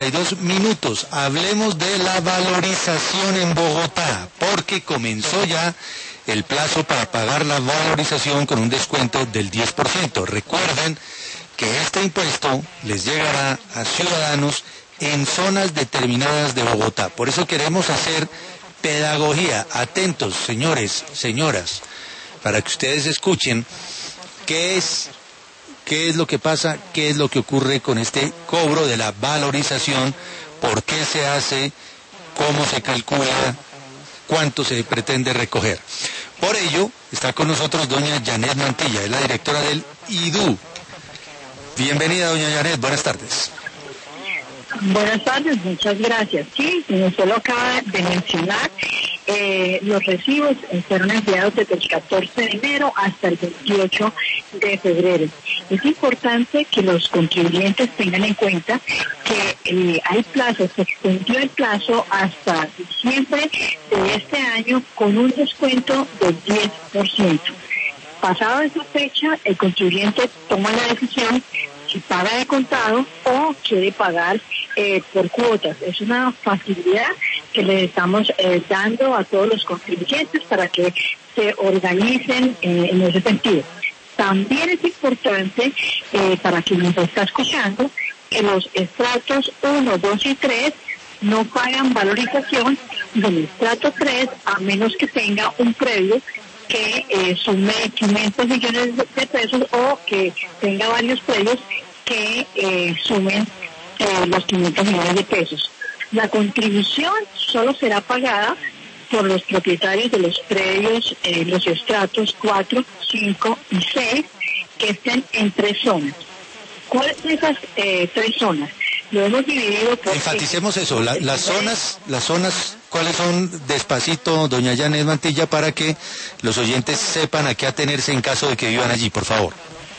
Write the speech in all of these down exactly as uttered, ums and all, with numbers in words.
Dos minutos, hablemos de la valorización en Bogotá, porque comenzó ya el plazo para pagar la valorización con un descuento del diez por ciento. Recuerden que este impuesto les llegará a ciudadanos en zonas determinadas de Bogotá. Por eso queremos hacer pedagogía. Atentos, señores, señoras, para que ustedes escuchen qué es qué es lo que pasa, qué es lo que ocurre con este cobro de la valorización, por qué se hace, cómo se calcula, cuánto se pretende recoger. Por ello, está con nosotros doña Janet Mantilla, es la directora del I D U. Bienvenida, doña Janet, buenas tardes. Buenas tardes, muchas gracias. Sí, como usted lo acaba de mencionar, eh, los recibos fueron enviados desde el catorce de enero hasta el veintiocho de febrero. Es importante que los contribuyentes tengan en cuenta que eh, hay plazo, se extendió el plazo hasta diciembre de este año con un descuento del diez por ciento. Pasada esa fecha, el contribuyente toma la decisión si paga de contado o quiere pagar eh, por cuotas. Es una facilidad que le estamos eh, dando a todos los contribuyentes para que se organicen eh, en ese sentido. También es importante, eh, para quien nos está escuchando, que los estratos uno, dos y tres no pagan valorización del estrato tres a menos que tenga un predio que eh, sume quinientos millones de pesos o que tenga varios predios que eh, sumen eh, los quinientos millones de pesos. La contribución solo será pagada por los propietarios de los predios, eh, los estratos cuatro, cinco y seis que estén en tres zonas. ¿Cuáles son esas eh, tres zonas? Lo hemos dividido por... Enfaticemos eso, la, las zonas, las zonas, ¿cuáles son? Despacito, doña Janet Mantilla, para que los oyentes sepan a qué atenerse en caso de que vivan allí, por favor.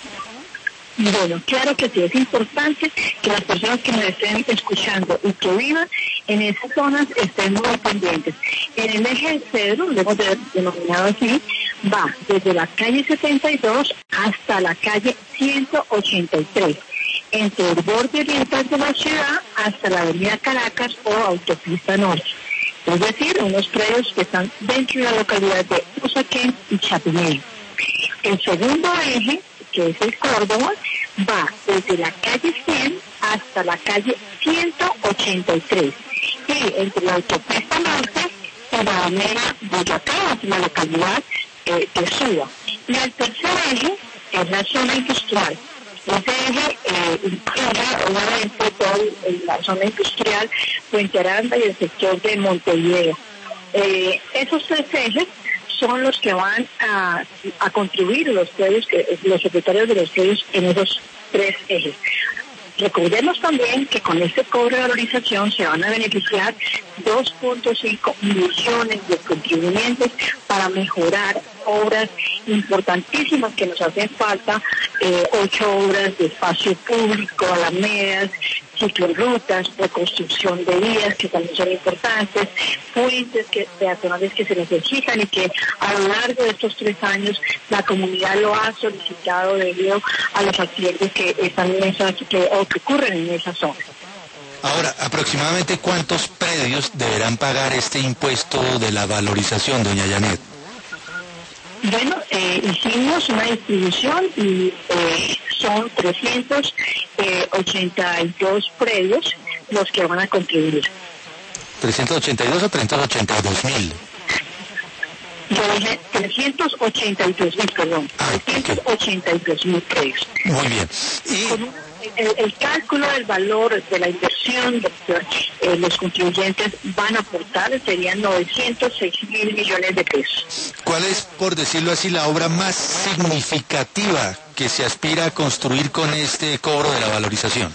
Bueno, claro que sí, es importante que las personas que nos estén escuchando y que vivan en esas zonas estén muy pendientes. En el eje del cedro, lo hemos denominado así, va desde la calle setenta y dos hasta la calle ciento ochenta y tres, entre el borde oriental de la ciudad hasta la avenida Caracas o autopista norte. Es decir, unos predios que están dentro de la localidad de Usaquén y Chapinero. El segundo eje, que es el Córdoba, va desde la calle cien hasta la calle ciento ochenta y tres y entre la autopista norte y la avenida Boyacá, hacia la localidad eh, de Suba. Y el tercer eje es la zona industrial. Ese eje eh, incluye obviamente toda la zona industrial, Puente Aranda y el sector de Montevideo. Eh, esos tres ejes son los que van a, a contribuir los predios, que, los secretarios de los predios en esos tres ejes. Recordemos también que con este cobro de valorización se van a beneficiar dos punto cinco millones de contribuyentes para mejorar obras importantísimas que nos hacen falta, eh, ocho obras de espacio público, alamedas, ciclorrutas, reconstrucción de vías que también son importantes, puentes que, peatonales que se necesitan y que a lo largo de estos tres años la comunidad lo ha solicitado debido a los accidentes que están en esas, que, o que ocurren en esa zona. Ahora, aproximadamente ¿cuántos predios deberán pagar este impuesto de la valorización, doña Janet? Bueno, eh, hicimos una distribución y eh, son trescientos ochenta y dos predios los que van a contribuir. ¿trescientos ochenta y dos o trescientos ochenta y dos mil? Yo dije trescientos ochenta y dos mil, perdón. Ah, trescientos ochenta y dos mil predios. Muy bien. Y... Con un, el, el cálculo del valor de la inversión que eh, los contribuyentes van a aportar serían novecientos seis mil millones de pesos. ¿Cuál es, por decirlo así, la obra más significativa que se aspira a construir con este cobro de la valorización?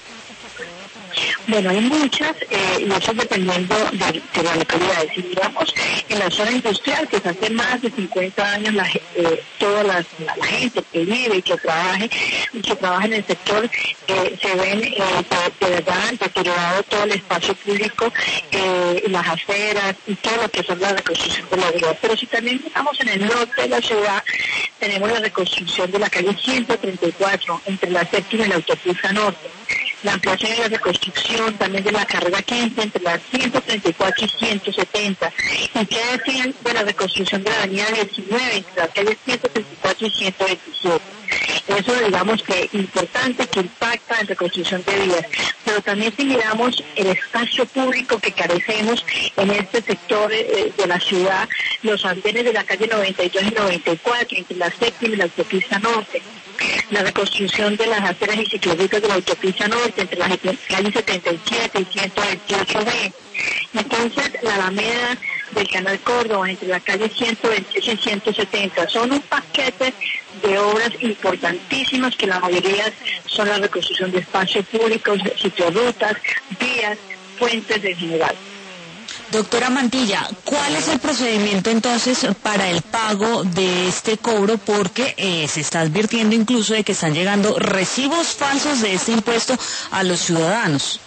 Bueno, hay muchas, eh, y eso dependiendo de, de la localidad. Si digamos, en la zona industrial, que hace más de cincuenta años, la, eh, toda la, la, la gente que vive y que trabaje, y que trabaja en el sector, eh, se ven eh, de, de verdad deteriorado todo el espacio público, eh, las aceras y todo lo que son la reconstrucción de la vida. Pero si también estamos en el norte de la ciudad, tenemos la reconstrucción de la calle ciento treinta y cuatro, entre la séptima y la autopista norte. la ampliación y la reconstrucción también de la carrera quince entre las ciento treinta y cuatro y ciento setenta. ¿Y qué decían de la reconstrucción de la avenida diecinueve entre las calles ciento treinta y cuatro y ciento veintisiete? Eso, digamos, que importante, que impacta en reconstrucción de vías. Pero también si miramos el espacio público que carecemos en este sector eh, de la ciudad, los andenes de la calle noventa y dos y noventa y cuatro, entre la séptima y la autopista norte, la reconstrucción de las aceras y ciclovías de la autopista norte, entre las calles setenta y siete y ciento veintiocho B. Entonces, la alameda del Canal Córdoba, entre la calle ciento veintiocho y ciento setenta, son un paquete de obras importantísimas que la mayoría son la reconstrucción de espacios públicos, ciclorrutas, vías, puentes en general. Doctora Mantilla, ¿cuál es el procedimiento entonces para el pago de este cobro? Porque eh, se está advirtiendo incluso de que están llegando recibos falsos de este impuesto a los ciudadanos.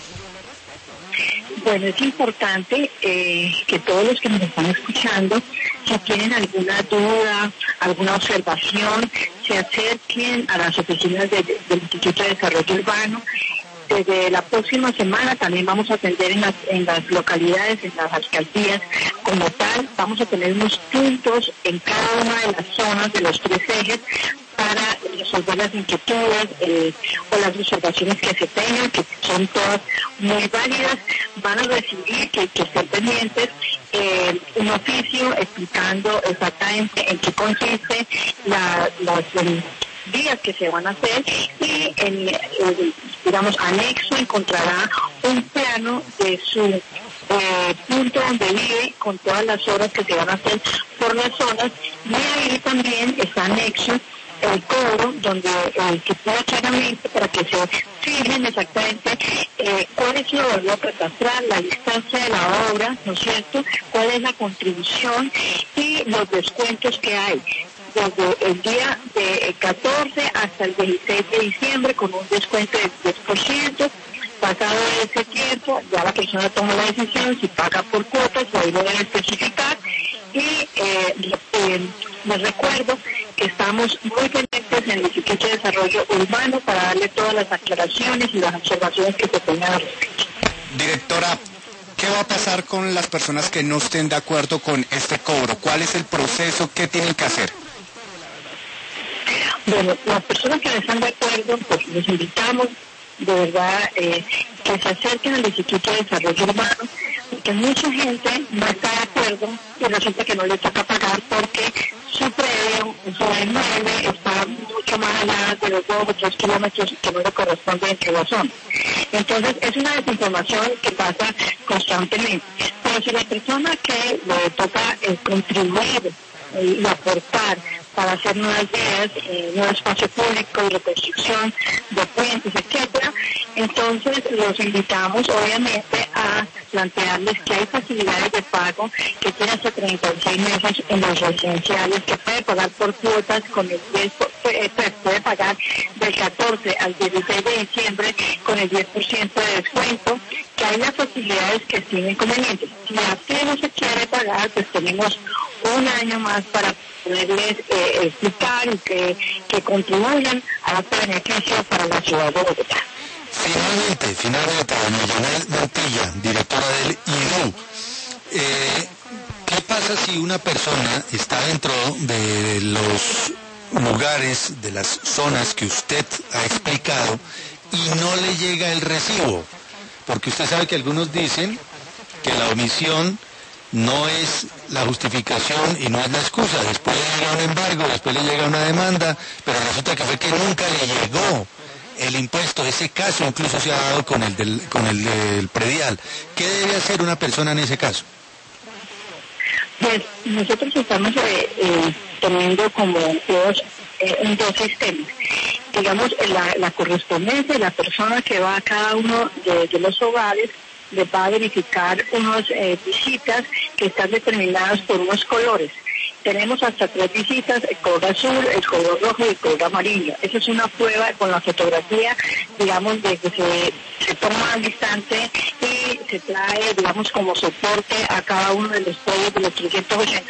Bueno, es importante eh, que todos los que nos están escuchando, si tienen alguna duda, alguna observación, se acerquen a las oficinas de, de, del Instituto de Desarrollo Urbano. Desde la próxima semana también vamos a atender en las, en las localidades, en las alcaldías como tal. Vamos a tener unos puntos en cada una de las zonas de los tres ejes para resolver las inquietudes eh, o las observaciones que se tengan, que son todas muy válidas. Van a recibir, que, que estén pendientes, eh, un oficio explicando exactamente en qué consiste la, las eh, vías que se van a hacer, y en el, digamos, anexo encontrará un plano de su eh, punto donde vive con todas las obras que se van a hacer por las zonas, y ahí también está anexo el cobro, donde eh, que pueda claramente para que se fijen exactamente eh, cuál es el valor catastral, la distancia de la obra, ¿no es cierto?, cuál es la contribución y los descuentos que hay desde el día de catorce hasta el dieciséis de diciembre con un descuento del diez por ciento. Pasado ese tiempo, ya la persona toma la decisión si paga por cuotas, ahí lo deben especificar. Y eh, eh, les recuerdo que estamos muy pendientes en el Instituto de Desarrollo Urbano para darle todas las aclaraciones y las observaciones que se tengan al respecto. Directora, ¿qué va a pasar con las personas que no estén de acuerdo con este cobro? ¿Cuál es el proceso? ¿Qué tienen que hacer? Bueno, las personas que no están de acuerdo, pues les invitamos de verdad eh, que se acerquen al Instituto de Desarrollo Urbano, porque mucha gente no está de acuerdo y resulta que no le toca pagar porque su predio, su inmueble está mucho más allá de los dos o tres kilómetros que no le corresponde entre la zona. Entonces es una desinformación que pasa constantemente. Pero si la persona que le toca eh, contribuir eh, y aportar para hacer nuevas vías, eh, nuevo espacio público y reconstrucción de puentes, etcétera, entonces los invitamos obviamente a plantearles que hay facilidades de pago, que tiene hasta treinta y seis meses en los residenciales, que puede pagar por cuotas con el diez por ciento, pues puede pagar del catorce al dieciséis de diciembre con el diez por ciento de descuento, que hay las facilidades que tienen convenientes. Si así no se quiere pagar, pues tenemos un año más para poderles eh, explicar y que, que contribuyan a este beneficio para la ciudad de Bogotá. Finalmente, finalmente, doña Yanel Mantilla, directora del I D U, eh, ¿qué pasa si una persona está dentro de los lugares, de las zonas que usted ha explicado y no le llega el recibo? Porque usted sabe que algunos dicen que la omisión no es la justificación y no es la excusa. Después le llega un embargo, después le llega una demanda, pero resulta que fue que nunca le llegó el impuesto. Ese caso incluso se ha dado con el del, con el del predial. ¿Qué debe hacer una persona en ese caso? Pues nosotros estamos eh, eh, teniendo como dos, eh, dos sistemas. Digamos, la, la correspondencia de la persona que va a cada uno de, de los hogares le va a verificar unas eh, visitas que están determinadas por unos colores. Tenemos hasta tres visitas, el color azul, el color rojo y el color amarillo. Esa es una prueba con la fotografía, digamos, de que se, se toma al instante y se trae, digamos, como soporte a cada uno de los predios de los trescientos ochenta y uno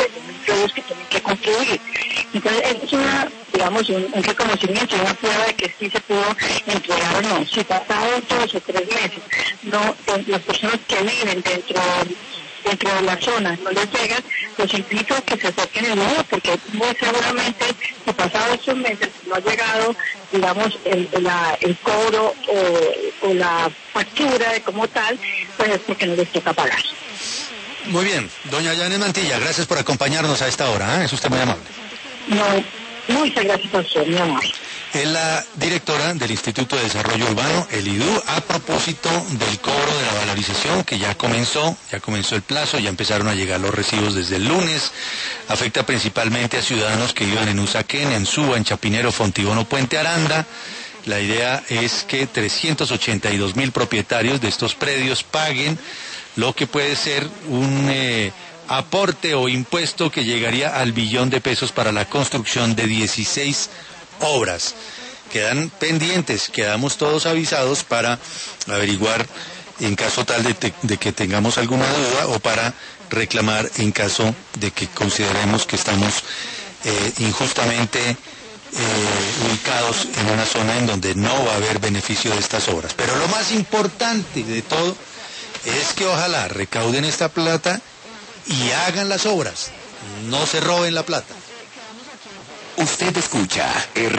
predios que tienen que construir. Entonces, eso es una, digamos, un, un reconocimiento, una prueba de que sí se pudo entregar o no. Si pasados dos o tres meses, no, las personas que viven dentro dentro de la zona no les llegan, los invito a que se acerquen el nuevo, porque muy seguramente si pasados estos meses no ha llegado, digamos, el, la, el cobro o, o la factura de como tal, pues es porque no les toca pagar. Muy bien, doña Janet Mantilla, gracias por acompañarnos a esta hora, ¿eh? Es usted muy amable. No, muchas gracias a usted, mi amor. Es la directora del Instituto de Desarrollo Urbano, el I D U, a propósito del cobro de la valorización que ya comenzó, ya comenzó el plazo, ya empezaron a llegar los recibos desde el lunes. Afecta principalmente a ciudadanos que vivan en Usaquén, en Suba, en Chapinero, Fontibón, Puente Aranda. La idea es que trescientos ochenta y dos mil propietarios de estos predios paguen lo que puede ser un eh, aporte o impuesto que llegaría al billón de pesos para la construcción de dieciséis obras. Quedan pendientes, quedamos todos avisados para averiguar en caso tal de, te, de que tengamos alguna duda o para reclamar en caso de que consideremos que estamos eh, injustamente eh, ubicados en una zona en donde no va a haber beneficio de estas obras. Pero lo más importante de todo es que ojalá recauden esta plata y hagan las obras, no se roben la plata. Usted escucha